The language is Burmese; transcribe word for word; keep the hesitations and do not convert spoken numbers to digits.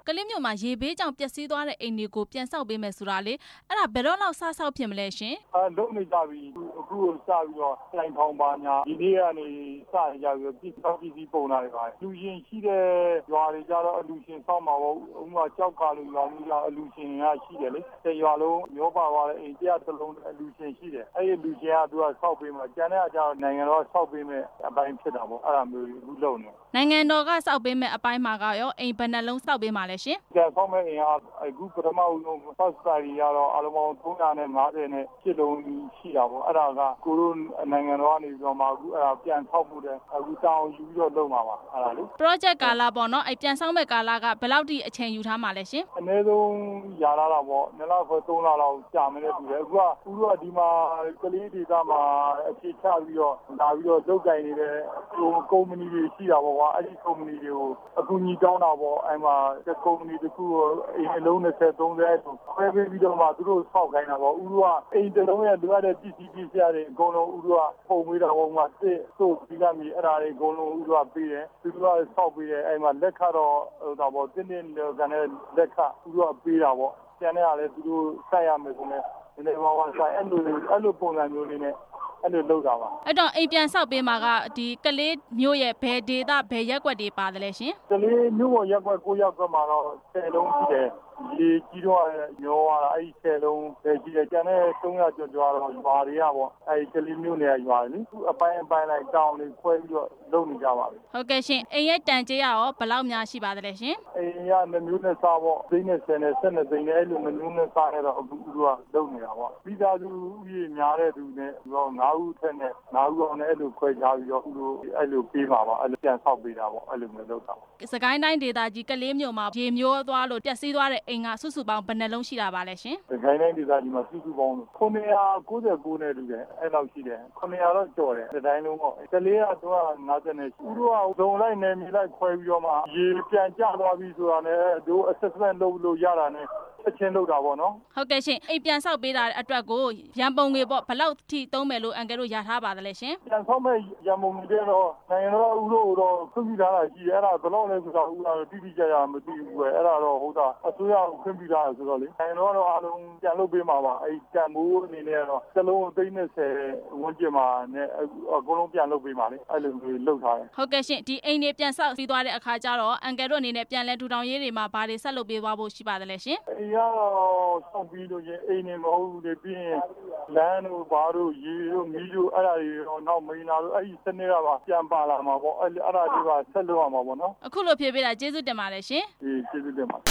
လေးမြို့မှာရေဘေးကြောင့်ပျက်စီးသွားတဲ့အိမ်တွေကိုပြန်ဆောက်ပေးမယ်ဆိုတာလေအဲ့ဒါဘယ်တော့လောက်စဆောက်ဖြစ်မလဲရှင်အဲလုံးနေကြပြီအခုစပြီးတော့တိုင်ထောင်ပါညာဒီနေ့ကနေစရကြပြီးတော့ပြည်ပြည်ပုံလာတွေပါလူရှင်ရှိတဲ့ရွာတွေကြတော့အလူရှင်ဆောက်မှာပေါ့ဥပမာကြောက်ကာလူရွာမျိုးကအလူရှင်ကရှိတယ်လေတဲ့ရွာလုံးမျိုးပါသွားတဲ့အိမ်တရားတစ်လုံးအလူရှင်ရှိတယ်အဲ့ဒီလူရှင်ကသူကဆောက်ပေးမှာကျန်တဲ့အကြောင်းနိုင်ငံတော်ဆောက်ပေးမယ်အပိုင်းဖြစ်တာပေါ့အဲ့ဒါမျိုးအခုလုပ်နေနိုင်ငံတော်ကစောက်ပေးမဲ့အပိုင်းမှာကရောအိမ်ဘယ်နှလုံးစောက်ပေးမှာလဲရှင်။ကျန်ဆောက်မဲ့အိမ်ကအခုပထမဦးဆုံး first study ကတော့အလုံးပေါင်းသုံးရာနဲ့ငါးဆယ်နဲ့ရှစ်လုံးရှိတာပေါ့အဲ့ဒါကကိုလိုနိုင်ငံတော်ကနေပြီးတော့မှအခုအဲ့ဒါပြန်ဆောက်ဖို့တဲ့အခုတောင်းယူပြီးတော့လုပ်မှာပါအဲ့ဒါလေ project ကာလပေါ့နော်အဲ့ပြန်ဆောက်မဲ့ကာလကဘယ်လောက်ထိအချိန်ယူထားမှာလဲရှင်အနည်းဆုံးရာလာတာပေါ့နှစ်လခွဲသုံးလလောက်ကြာမယ်လို့ပြောတယ်အခုကဦးတို့ကဒီမှာကလေးဒေသမှာအခြေချပြီးတော့လာပြီးတော့လုပ်ကိုင်နေတဲ့ကုမ္ပဏီတွေရှိတာပေါ့ကွာအဲ့ဒီကုမ္ပဏီတွေကိုအကူအညီတောင်းတာပေါ့အဲ့မှာကုမ္ပဏီတစ်ခုကိုအိမ်အလုံး၂၀ ၃၀ဆိုခွဲပေးပြီးတော့မှသူတို့ဆောက်ခိုင်းတာပေါ့ဦးတို့ကအိမ်တစ်လုံးရဲ့လိုအပ်တဲ့ပစ္စည်းပစ္စည်းတွေအကုန်လုံးဦးတို့ကပုံပေးတာပေါ့မှာစစ်တို့ပြီးကမြည်အဲ့ဒါတွေအကုန်လုံးဦးတို့ကပေးတယ်သူတို့ကဆောက်ပေးတယ်အဲ့မှာလက်ခတော့ဟိုတော့တင်းတင်းကနေလက်ခဦးတို့ကပေးတာပေါ့ကျန်တဲ့အားလည်းသူတို့ဆက်ရမယ်ဆိုရင်ဒီနေ့မှာဆိုင်အဲ့လိုအဲ့လိုပုံစံမျိုးလေးနဲ့အဲ့လိုလုပ်တာပါအဲ့တော့အိမ်ပြန်ဆောက်ပေးမှာကဒီကလေးမျိုးရဲ့ဘယ်ဒေသဘယ်ရက်ွက်တွေပါတယ်လဲရှင်ကလေးမျိုးပေါ်ရက်ွက်ကိုရက်ွက်မှာတော့ဆယ်လုံးရှိတယ်ဒီကြီးတော့ညောလာအဲ့ဒီဆယ်လုံးပဲကြီးတယ်ကျန်တဲ့သုံးရာကျော်ကျော်တော့ရွာတွေကပေါ့အဲ့ဒီကလေးမျိုးနယ်ရွာလေအပိုင်းအပိုင်းလိုက်တောင်းလေးခွဲပြီးတော့လုပ်နေကြပါပြီဟုတ်ကဲ့ရှင်အိမ်ရဲ့တန်ကြေးရောဘယ်လောက်များရှိပါသလဲရှင်အိမ်ရနှမျိုးနဲ့စားပေါ့သိန်းနဲ့ဆယ်နဲ့ဆက်နဲ့သိန်းနဲ့အဲ့လိုနှမျိုးနဲ့စားနေတော့အခုသူကလုပ်နေတာပေါ့ပြီးသားသူဥယျာဉ်များတဲ့သူနဲ့တော့ငါးဦးထက်နဲ့ငါးဦးအောင်နဲ့အဲ့လိုခွဲခြားပြီးတော့သူအဲ့လိုပေးပါပါအဲ့လိုပြန်ဆောက်ပေးတာပေါ့အဲ့လိုမျိုးလုပ်တာစကိုင်းတိုင်းဒေသကြီးကလေးမြို့မှာရေမျိုးသွားလို့ပျက်စီးသွားတဲ့အိမ်ကစုစုပေါင်းဘယ်နှလုံးရှိတာပါလဲရှင်စကိုင်းတိုင်းဒေသကြီးမှာစုစုပေါင်းခုနှစ်ရာကိုးဆယ်ကိုးနဲ့တူတယ်အဲ့လောက်ရှိတယ်ခုနှစ်ရာတော့ကျော်တယ်ဒီတိုင်းလုံးပေါ့ကလေးကတော့ငါးဆယ်နဲ့ဦးတို့ကဇုံလိုက်နယ်မြေလိုက်ခွဲပြီးတော့မှရေပြန်ကျသွားပြီဆိုတာနဲ့တို့ assessment လုပ်လို့ရတာနဲ့ချက်ချင်းလုပ်တာပေါ့နော်ဟုတ်ကဲ့ရှင်အိမ်ပြန်ဆောက်ပေးတာအတွက်ကိုရန်ပုံငွေပေါ့ဘယ်လောက်ထိသုံးမယ်လို့အန်ကယ်တို့ရထားပါသလဲရှင်ပြန်ဆောက်မဲ့ရန်ပုံငွေတော့နိုင်ငံတော်ဦးတို့တော့ခွင့်ပြုထားတာရှိတယ်အဲ့ဒါဘယ်လောက်လဲဆိုတာဦးကတော့တိတိကျကျမသိဘူးပဲအဲ့ဒါတော့ဟုတ်တာအစိုးရကိုခွင့်ပြုထားတယ်ဆိုတော့လေနိုင်ငံတော်ကတော့အားလုံးပြန်လုပ်ပေးမှာပါအဲ့တန်မိုးအနေနဲ့တော့စလုံးသိန်းနဲ့ဆယ်ဝန်းကျင်မှာနဲ့အကုန်လုံးပြန်လုပ်ပေးမှာလေအဲ့လိုမျိုးလုပ်ထားတယ်ဟုတ်ကဲ့ရှင်ဒီအိမ်တွေပြန်ဆောက်ပြီးသွားတဲ့အခါကျတော့အန်ကယ်တို့အနေနဲ့ပြန်လဲထူထောင်ရေးတွေမှာဘာတွေဆက်လုပ်ပေးသွားဖို့ရှိပါသလဲရှင်အိမ်ကတော့ဆောက်ပြီးလို့ရင်အိမ်တွေမဟုတ်ဘူးလေပြီးရင်လမ်းတို့ဘာတို့ရေတို့မီးတို့အဲ့ဒါတွေတော့နောက်မိန်နာတို့အဲ့ဒီစနစ်ကပါပြန်ပါလာမှာပေါ့အဲ့အဲ့ဒါတွေကဆက်လုပ်ရမှာပေါ့နော်အခုလိုဖြေပေးတာကျေးဇူးတင်ပါတယ်ရှင်ဒီကျေးဇူးတင်ပါ